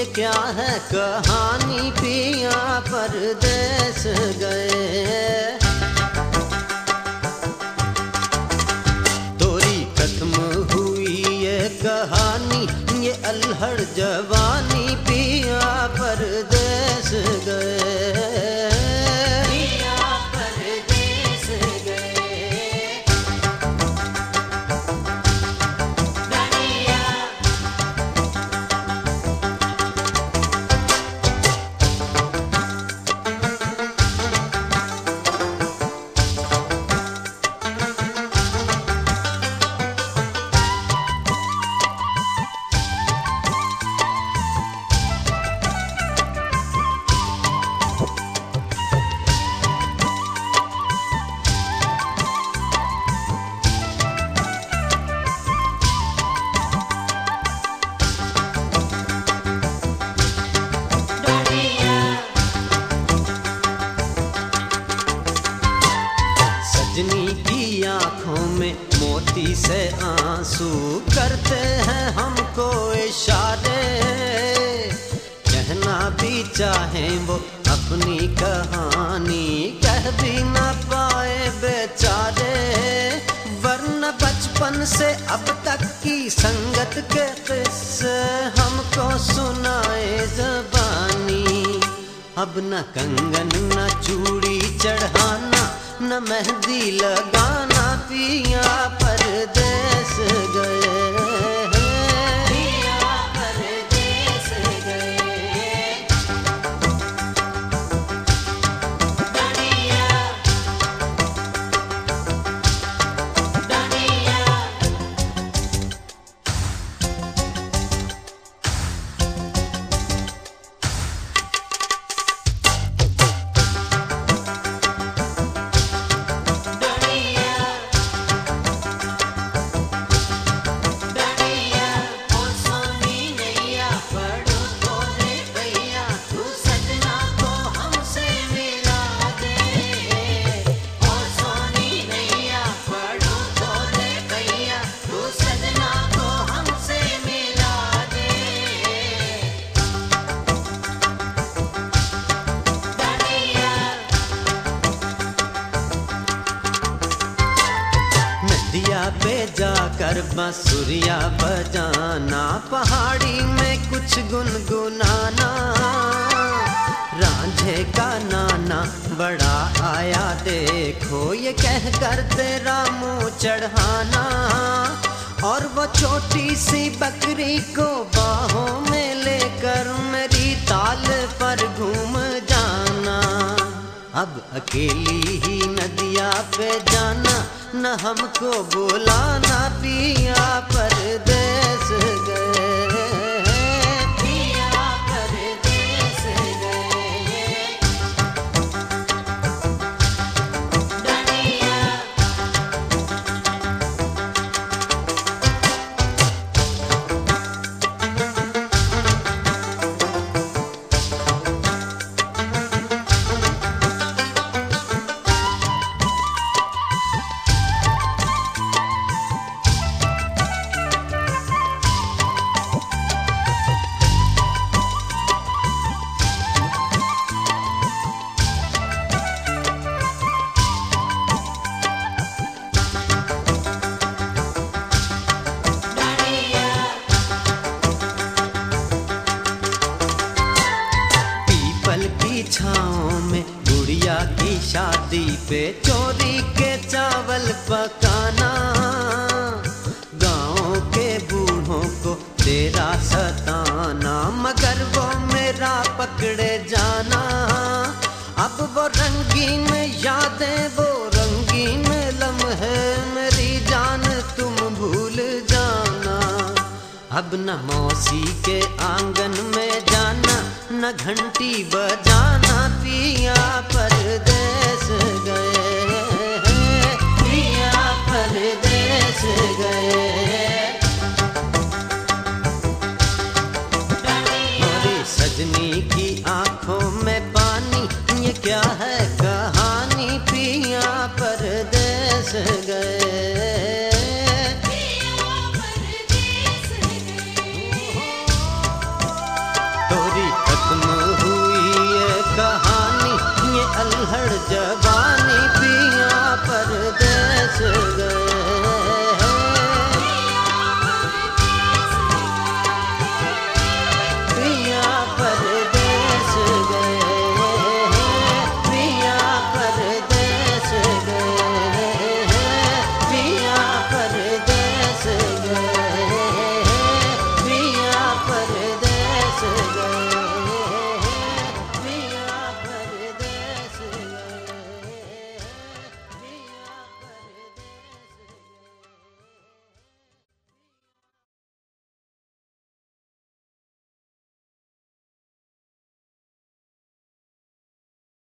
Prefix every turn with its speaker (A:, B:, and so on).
A: क्या है कहानी पिया परदेस गए। तोरी खत्म हुई ये कहानी, ये अल्हड़ जवानी पिया परदेस गए। सजनी की आंखों में मोती से आंसू करते हैं हमको इशारे। कहना भी चाहें वो अपनी कहानी, कह भी ना पाए बेचारे। वरना बचपन से अब तक की संगत के किस्से हमको सुनाए ज़बानी। अब न कंगन न चूड़ी चढ़ाना, न मेहंदी लगाना पिया परदेस गए। पिया परदेस गए। दुनिया दुनिया पे जाकर बांसुरिया बजाना, पहाड़ी में कुछ गुनगुनाना। रांझे का नाना बड़ा आया देखो, ये कह कर तेरा मुँह चढ़ाना। और वो छोटी सी बकरी को बाहों में लेकर मेरी ताल पर घूम जाना। अब अकेली ही नदिया पे जाना, न हमको बुलाना पिया परदेस गए। पिया परदेस गए। दुनिया छाँव में गुड़िया की शादी पे चोरी के चावल पकाना। गाँव के बूढ़ों को तेरा सताना, मगर वो मेरा पकड़े जाना। अब वो रंगीन यादें, वो रंगीन लम्हे मेरी जान तुम भूल जाना। अब न मौसी के आंगन में जाना, न घंटी बजाना पिया परदेस गए। पिया परदेस गए। मेरी सजनी की आंखों में पानी, ये क्या है कहानी पिया परदेस गए। स्टोरी खत्म हुई ये कहानी, ये अल्हड़ जवानी।